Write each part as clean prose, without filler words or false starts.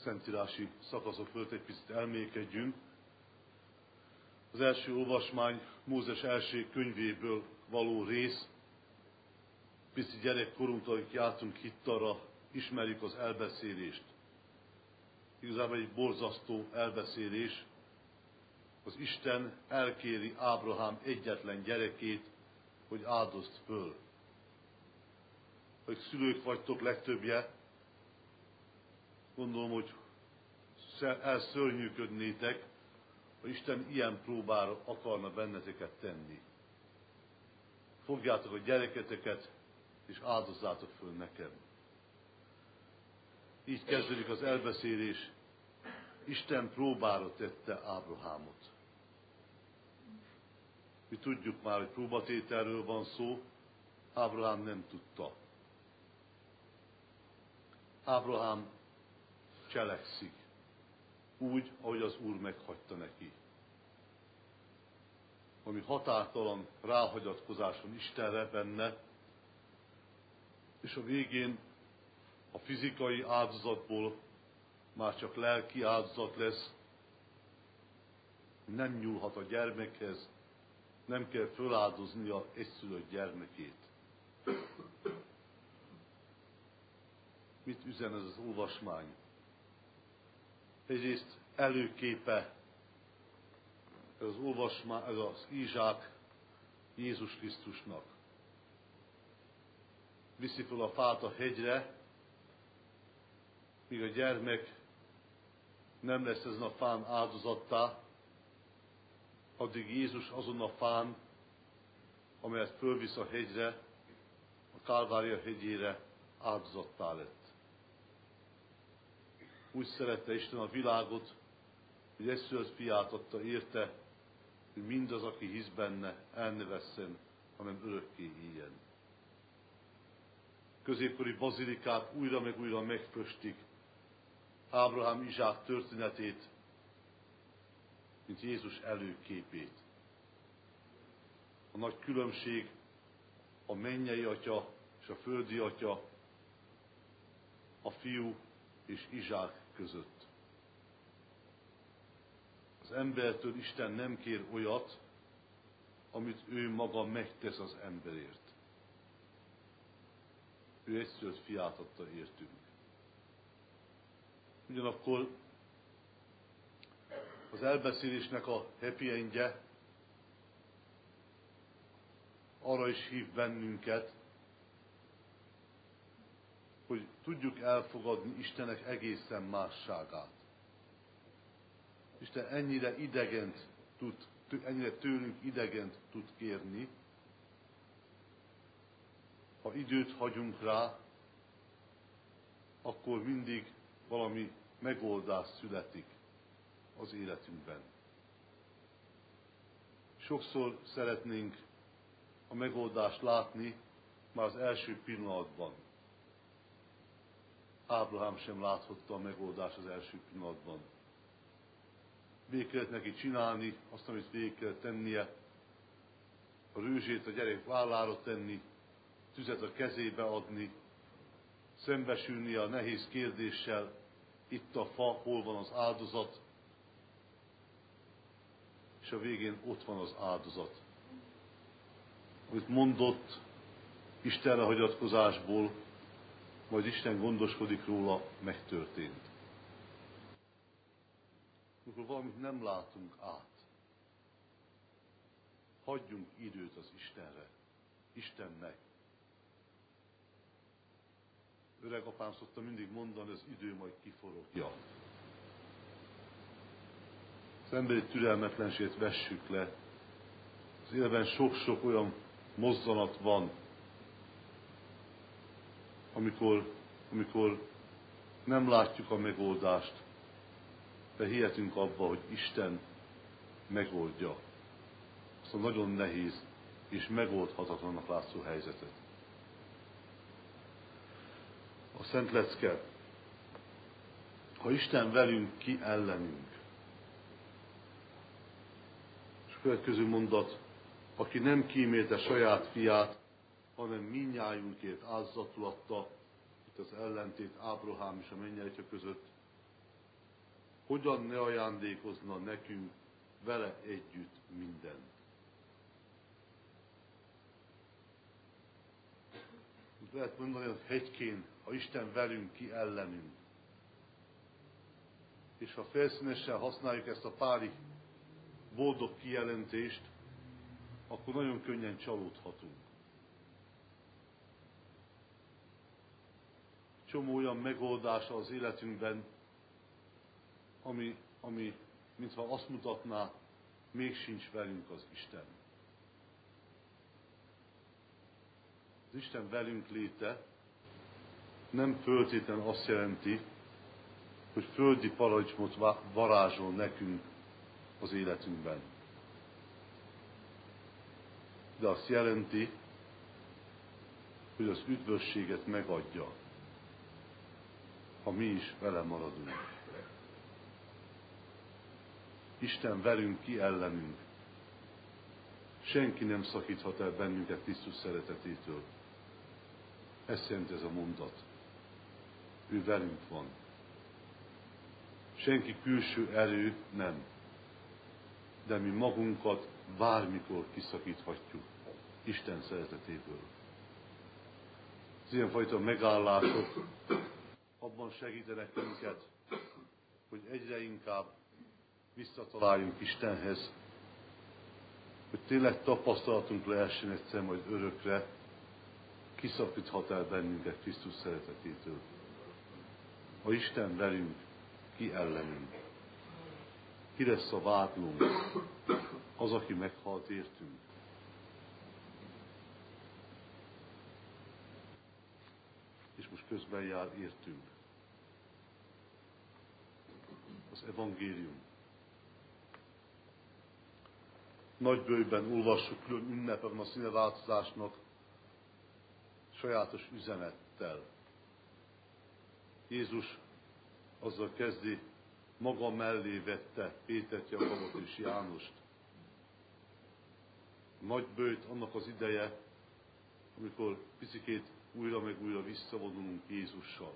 szentírási szakaszok fölött egy picit elmélkedjünk. Az első olvasmány Mózes első könyvéből való rész. Pici gyerekkorunktól, akik jártunk hittarra, ismerjük az elbeszélést. Igazából egy borzasztó elbeszélés. Az Isten elkéri Ábrahám egyetlen gyerekét, hogy áldozd föl. Akik szülők vagytok legtöbbje, gondolom, hogy elszörnyűködnétek, hogy Isten ilyen próbára akarna benneteket tenni. Fogjátok a gyereketeket, és áldozzátok föl nekem. Így kezdődik az elbeszélés. Isten próbára tette Ábrahámot. Mi tudjuk már, hogy próbatételről van szó, Ábrahám nem tudta. Ábrahám cselekszik, úgy, ahogy az Úr meghagyta neki. Ami határtalan ráhagyatkozás van Istenre benne, és a végén a fizikai áldozatból már csak lelki áldozat lesz, nem nyúlhat a gyermekhez, nem kell föláldoznia egyszülött gyermekét. Mit üzen ez az olvasmány? Egyrészt előképe ez az olvasmány, ez az Izsák Jézus Krisztusnak. Viszi fel a fát a hegyre, míg a gyermek nem lesz ezen a fán áldozattá, addig Jézus azon a fán, amelyet fölvisz a hegyre, a Kálvária hegyére áldozattá lett. Úgy szerette Isten a világot, hogy egyszülött fiát adta érte, hogy mindaz, aki hisz benne, el ne vesszen, hanem örökké éljen. Középkori bazilikák újra meg újra megföstik Ábrahám Izsák történetét, mint Jézus előképét. A nagy különbség a mennyei atya és a földi atya, a fiú és Izsák között. Az embertől Isten nem kér olyat, amit ő maga megtesz az emberért. Ő egyszülött fiát adta értünk. Ugyanakkor az elbeszélésnek a happy endje arra is hív bennünket, hogy tudjuk elfogadni Istenek egészen másságát. Isten ennyire tőlünk idegent tud kérni, ha időt hagyunk rá, akkor mindig valami megoldás születik az életünkben. Sokszor szeretnénk a megoldást látni már az első pillanatban. Ábrahám sem láthatta a megoldást az első pillanatban. Végig kellett neki csinálni azt, amit végig kellett tennie, a rőzsét a gyerek vállára tenni, tüzet a kezébe adni, szembesülni a nehéz kérdéssel, itt a fa, hol van az áldozat, és a végén ott van az áldozat. Amit mondott Istenre hagyatkozásból, majd Isten gondoskodik róla, megtörtént. Amikor valamit nem látunk át, hagyjunk időt az Istenre, Istennek. Öreg apám szokta mindig mondani, az idő majd kiforogja. Az emberi türelmetlenséget vessük le. Az életben sok-sok olyan mozzanat van, amikor nem látjuk a megoldást, de hihetünk abba, hogy Isten megoldja azt a nagyon nehéz és megoldhatatlannak látszó helyzetet. A Szent Lecke. Ha Isten velünk, ki ellenünk? És a következő mondat, aki nem kímélte saját fiát, hanem mindnyájunkért áldozatul adta, itt az ellentét Ábrahám és a mennyei atya között, hogyan ne ajándékozna nekünk vele együtt mindent. Lehet mondani, hogy hegykén, ha Isten velünk, ki ellenünk. És ha felszínesen használjuk ezt a páli boldog kijelentést, akkor nagyon könnyen csalódhatunk. Csomó olyan megoldása az életünkben, ami mintha azt mutatná, még sincs velünk az Isten. Az Isten velünk léte nem föltétlenül azt jelenti, hogy földi paradicsomot varázsol nekünk az életünkben. De azt jelenti, hogy az üdvösséget megadja, ha mi is vele maradunk. Isten velünk, ki ellenünk. Senki nem szakíthat el bennünket Krisztus szeretetétől. Ezt jelenti ez a mondat. Ő velünk van. Senki külső erő nem. De mi magunkat bármikor kiszakíthatjuk Isten szeretetéből. Az ilyenfajta megállások abban segítenek minket, hogy egyre inkább visszataláljunk Istenhez, hogy tényleg tapasztalatunk lehessen egyszer majd örökre, kiszakíthat el bennünket Krisztus szeretetétől. Ha Isten velünk, ki ellenünk? Ki lesz a vádlónk? Az, aki meghalt értünk. És most közben jár értünk. Az evangélium. Nagybőjben olvassuk külön ünnepen a színeváltozásnak sajátos üzenettel. Jézus azzal kezdi, maga mellé vette Pétert, Jakabot és Jánost. A nagybőjt annak az ideje, amikor picikét újra meg újra visszavonulunk Jézussal.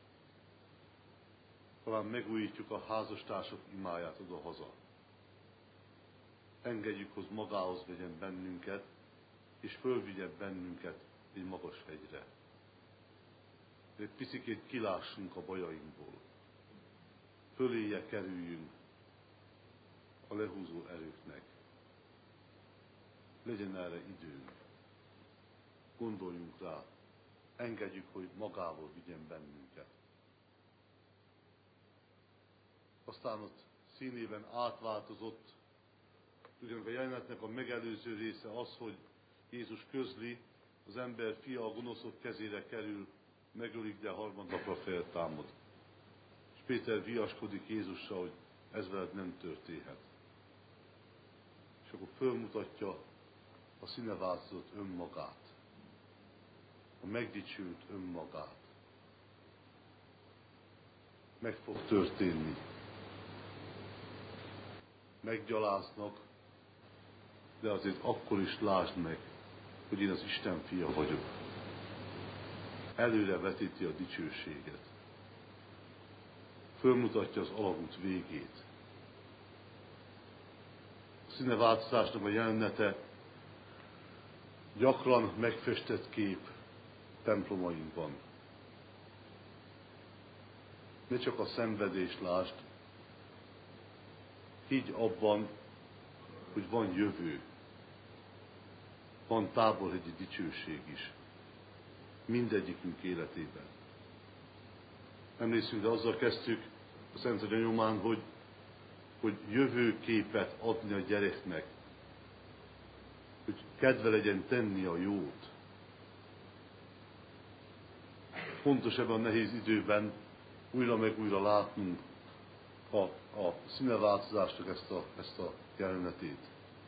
Talán megújítjuk a házastársak imáját oda-haza. Engedjük, hogy magához vegyen bennünket, és fölvigyen bennünket egy magas hegyre. Egy picikét kilássunk a bajainkból. Föléje kerüljünk a lehúzó erőknek. Legyen erre időnk. Gondoljunk rá. Engedjük, hogy magával vigyen bennünket. Aztán ott színében átváltozott, ugyanis a jelenetnek a megelőző része az, hogy Jézus közli, az ember fia a gonoszok kezére kerül, megölik, de harmadnapra feltámad. És Péter viaskodik Jézussal, hogy ez veled nem történhet. És akkor fölmutatja a színeváltozott önmagát, a megdicsült önmagát. Meg fog történni. Meggyaláznak, de azért akkor is lásd meg, hogy én az Isten fia vagyok. Előre vetíti a dicsőséget. Fölmutatja az alagút végét. A színeváltozásnak a jelenete gyakran megfestett kép templomainkban. Ne csak a szenvedést lásd, higgy abban, hogy van jövő, van táborhegyi dicsőség is, mindegyikünk életében. Emlékszünk, de azzal kezdtük a Szent Atya nyomán, hogy jövőképet adni a gyereknek, hogy kedve legyen tenni a jót. Fontos ebben a nehéz időben újra meg újra látnunk a színeváltozásnak ezt a jelenetét.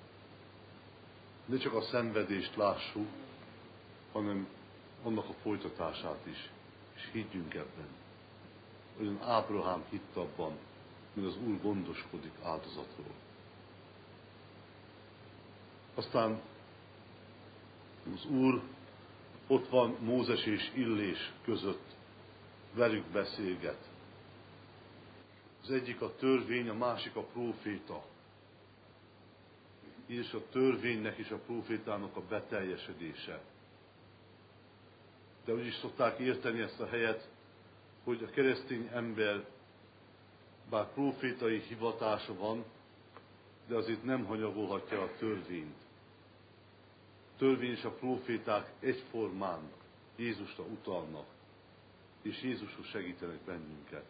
Ne csak a szenvedést lássuk, hanem annak a folytatását is, és higgyünk ebben. Olyan Ábrahám hitt abban, hogy az Úr gondoskodik áldozatról. Aztán az Úr ott van Mózes és Illés között, velük beszélget. Az Az egyik a törvény, a másik a próféta. És a törvénynek és a prófétának a beteljesedése. De úgy is szokták érteni ezt a helyet, hogy a keresztény ember, bár prófétai hivatása van, de azért nem hanyagolhatja a törvényt. A törvény és a próféták egyformán Jézusra utalnak, és Jézushoz segítenek bennünket.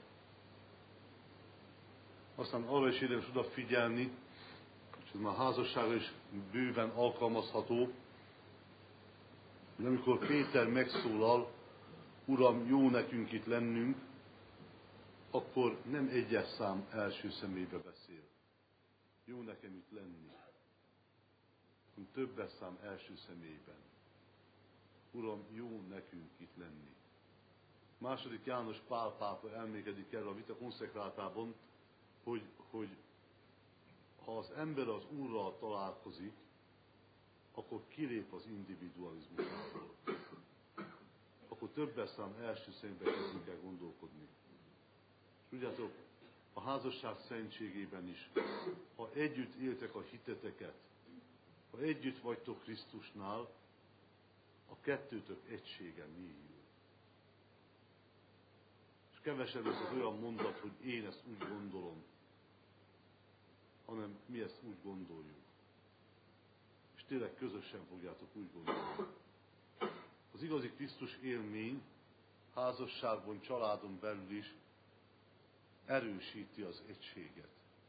Aztán arra is érdemes odafigyelni, és ez már házasságra is bőven alkalmazható, hogy amikor Péter megszólal, Uram, jó nekünk itt lennünk, akkor nem egyes szám első személybe beszél. Jó nekem itt lenni. Hanem többes szám első személyben. Uram, jó nekünk itt lenni. Második János Pál pápa elmékedik erre a vita konsekrátában, hogy ha az ember az Úrral találkozik, akkor kilép az individualizmusából. Akkor többes szám első személyben kezdünk el gondolkodni. És tudjátok, a házasság szentségében is, ha együtt éltek a hiteteket, ha együtt vagytok Krisztusnál, a kettőtök egysége mélyül. És kevesebb ez az olyan mondat, hogy én ezt úgy gondolom, hanem mi ezt úgy gondoljuk. És tényleg közösen fogjátok úgy gondolni. Az igazi Krisztus élmény házasságban, családon belül is erősíti az egységet.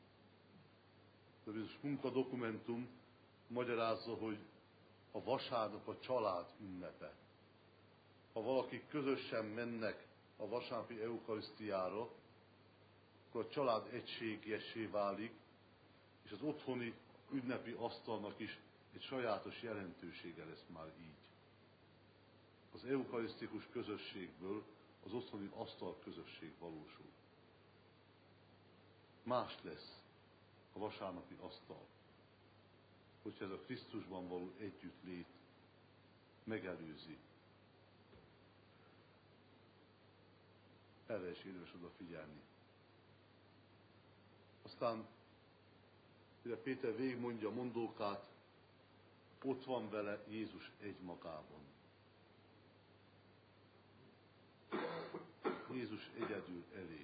De bizonyos munkadokumentum magyarázza, hogy a vasárnap a család ünnepe. Ha valaki közösen mennek a vasárnapi eukarisztiára, akkor a család egységessé válik, és az otthoni ünnepi asztalnak is egy sajátos jelentősége lesz már így. Az eukarisztikus közösségből az otthoni asztal közösség valósul. Más lesz a vasárnapi asztal, hogyha ez a Krisztusban való együttlét megelőzi. Erre is érdemes odafigyelni. Aztán, mire Péter végigmondja a mondókát, ott van vele Jézus egymagában. Jézus egyedül elég.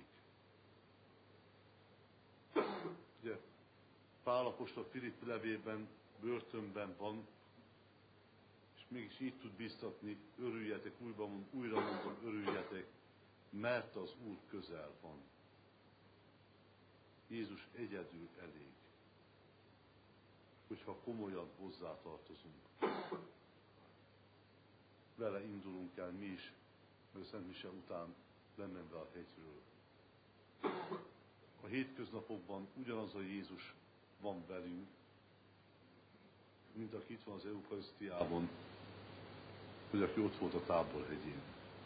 Ugye, Pál apostol Filippi levélben börtönben van, és mégis így tud biztatni, örüljetek, újra mondom, örüljetek, mert az Úr közel van. Jézus egyedül elég, hogyha komolyan hozzátartozunk. Vele indulunk el mi is, meg a Szent Mise után lemenve a hegyről. A hétköznapokban ugyanaz a Jézus van velünk, mint aki itt van az eukarisztiában, vagy aki ott volt a Táborhegyén.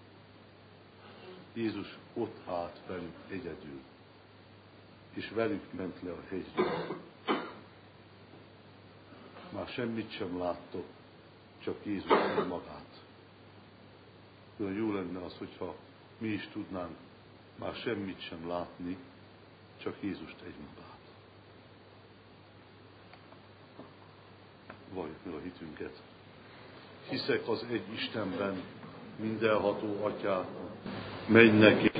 Jézus ott állt velük egyedül, és velük ment le a hegyről. Már semmit sem láttok, csak Jézus magát. De jó lenne az, hogyha mi is tudnánk már semmit sem látni, csak Jézust egymagát. Valljuk meg a hitünket. Hiszek az egy Istenben, mindenható Atyában, mennynek